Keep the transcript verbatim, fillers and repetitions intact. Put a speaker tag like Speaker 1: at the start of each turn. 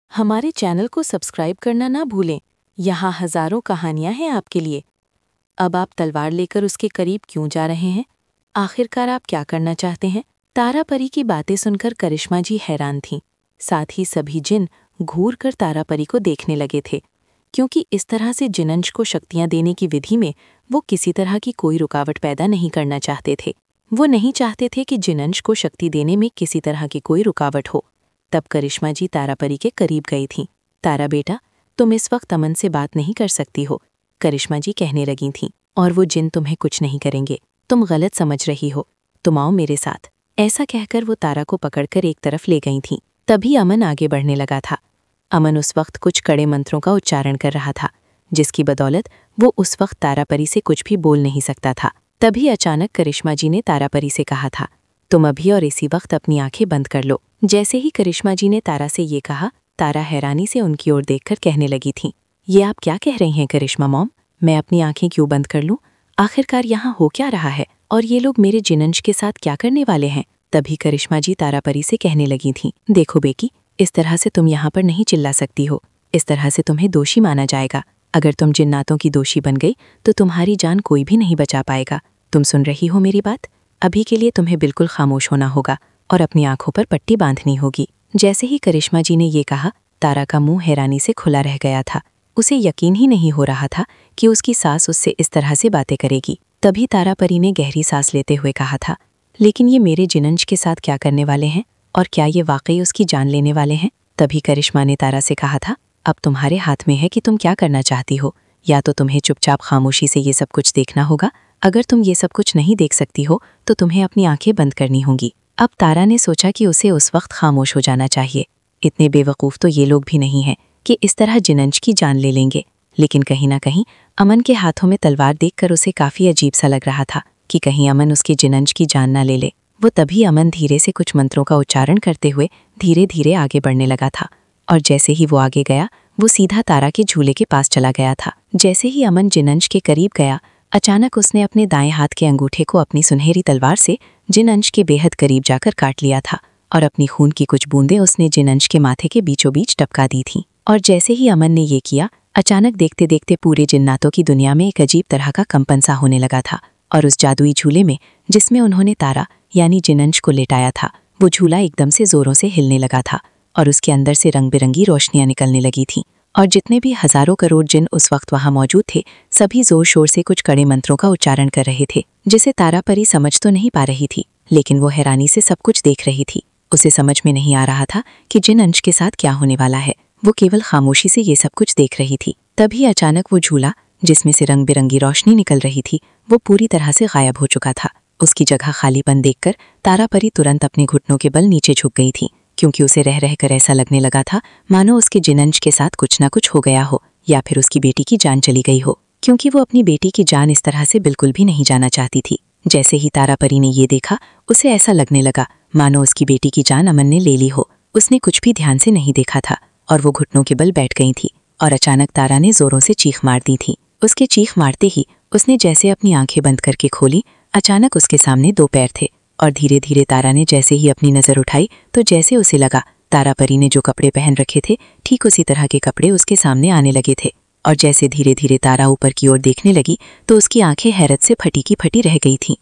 Speaker 1: हमारे चैनल को सब्सक्राइब करना ना भूलें। यहाँ हजारों कहानियाँ हैं आपके लिए। अब आप तलवार लेकर उसके करीब क्यों जा रहे हैं? आखिरकार आप क्या करना चाहते हैं? तारा परी की बातें सुनकर करिश्मा जी हैरान थीं। साथ ही सभी जिन घूर कर तारा परी को देखने लगे थे, क्योंकि इस तरह से जिनंश को शक्तियां देने की विधि में वो किसी तरह की कोई रुकावट पैदा नहीं करना चाहते थे। वो नहीं चाहते थे कि जिनंश को शक्ति देने में किसी तरह की कोई रुकावट हो। तब करिश्मा जी तारा परी के करीब गई थीं। तारा बेटा, तुम इस वक्त अमन से बात नहीं कर सकती हो, करिश्मा जी कहने लगी थीं। और वो जिन तुम्हें कुछ नहीं करेंगे, तुम गलत समझ रही हो, तुम आओ मेरे साथ। ऐसा कहकर वो तारा को पकड़कर एक तरफ ले गई थीं। तभी अमन आगे बढ़ने लगा था। अमन उस वक्त कुछ कड़े मंत्रों का उच्चारण कर रहा था, जिसकी बदौलत वो उस वक्त तारा परी से कुछ भी बोल नहीं सकता था। तभी अचानक करिश्मा जी ने तारा परी से कहा था, तुम अभी और इसी वक्त अपनी आंखें बंद कर लो। जैसे ही करिश्मा जी ने तारा से ये कहा, तारा हैरानी से उनकी ओर देखकर कहने लगी थी, ये आप क्या कह रही हैं करिश्मा मॉम? मैं अपनी आंखें क्यों बंद कर लूं? आखिरकार यहाँ हो क्या रहा है और ये लोग मेरे जिनंश के साथ क्या करने वाले हैं? तभी करिश्मा जी तारा परी से कहने लगी थीं, देखो बेटी, इस तरह से तुम यहाँ पर नहीं चिल्ला सकती हो। इस तरह से तुम्हें दोषी माना जाएगा। अगर तुम जिन्नातों की दोषी बन गई तो तुम्हारी जान कोई भी नहीं बचा पाएगा। तुम सुन रही हो मेरी बात? अभी के लिए तुम्हें बिल्कुल खामोश होना होगा और अपनी आंखों पर पट्टी बांधनी होगी। जैसे ही करिश्मा जी ने ये कहा, तारा का मुंह हैरानी से खुला रह गया था। उसे यकीन ही नहीं हो रहा था कि उसकी सास उससे इस तरह से बातें करेगी। तभी तारा परी ने गहरी सांस लेते हुए कहा था, लेकिन ये मेरे जिनंश के साथ क्या करने वाले हैं और क्या ये वाकई उसकी जान लेने वाले हैं? तभी करिश्मा ने तारा से कहा था, अब तुम्हारे हाथ में है कि तुम क्या करना चाहती हो। या तो तुम्हें चुपचाप खामोशी से ये सब कुछ देखना होगा। अगर तुम ये सब कुछ नहीं देख सकती हो तो तुम्हें अपनी आंखें बंद करनी होंगी। अब तारा ने सोचा कि उसे उस वक्त खामोश हो जाना चाहिए। इतने बेवकूफ़ तो ये लोग भी नहीं हैं कि इस तरह जिनंश की जान ले लेंगे। लेकिन कहीं ना कहीं अमन के हाथों में तलवार देखकर उसे काफ़ी अजीब सा लग रहा था कि कहीं अमन उसके जिनंश की जान ना ले ले। वो तभी अमन धीरे से कुछ मंत्रों का उच्चारण करते हुए धीरे धीरे आगे बढ़ने लगा था। और जैसे ही वो आगे गया, वो सीधा तारा के झूले के पास चला गया था। जैसे ही अमन जिनंश के करीब गया, अचानक उसने अपने दाएं हाथ के अंगूठे को अपनी सुनहरी तलवार से जिनंश के बेहद करीब जाकर काट लिया था और अपनी खून की कुछ बूंदें उसने जिनंश के माथे के बीचों बीच टपका दी थीं। और जैसे ही अमन ने ये किया, अचानक देखते देखते पूरे जिन्नातों की दुनिया में एक अजीब तरह का कंपन सा होने लगा था। और उस जादुई झूले में जिसमें उन्होंने तारा यानी जिनंश को लेटाया था, वो झूला एकदम से जोरों से हिलने लगा था और उसके अंदर से रंग बिरंगी रोशनियां निकलने लगी थीं। और जितने भी हजारों करोड़ जिन उस वक्त वहां मौजूद थे, सभी जोर शोर से कुछ कड़े मंत्रों का उच्चारण कर रहे थे, जिसे तारा परी समझ तो नहीं पा रही थी, लेकिन वो हैरानी से सब कुछ देख रही थी। उसे समझ में नहीं आ रहा था कि जिनंश के साथ क्या होने वाला है। वो केवल खामोशी से ये सब कुछ देख रही थी। तभी अचानक वो झूला जिसमें से रंग बिरंगी रोशनी निकल रही थी, वो पूरी तरह से गायब हो चुका था। उसकी जगह खालीपन देखकर तारा परी तुरंत अपने घुटनों के बल नीचे झुक गई थी, क्योंकि उसे रह रहकर ऐसा लगने लगा था मानो उसके जिनंश के साथ कुछ ना कुछ हो गया हो या फिर उसकी बेटी की जान चली गई हो, क्योंकि वो अपनी बेटी की जान इस तरह से बिल्कुल भी नहीं जाना चाहती थी। जैसे ही तारा परी ने ये देखा, उसे ऐसा लगने लगा मानो उसकी बेटी की जान अमन ने ले ली हो। उसने कुछ भी ध्यान से नहीं देखा था और वो घुटनों के बल बैठ गई थी। और अचानक तारा ने जोरों से चीख मार दी थी। उसके चीख मारते ही उसने जैसे अपनी आंखें बंद करके खोली, अचानक उसके सामने दो पैर थे। और धीरे धीरे तारा ने जैसे ही अपनी नज़र उठाई तो जैसे उसे लगा तारा परी ने जो कपड़े पहन रखे थे, ठीक उसी तरह के कपड़े उसके सामने आने लगे थे। और जैसे धीरे धीरे तारा ऊपर की ओर देखने लगी तो उसकी आंखें हैरत से फटी की फटी रह गई थीं।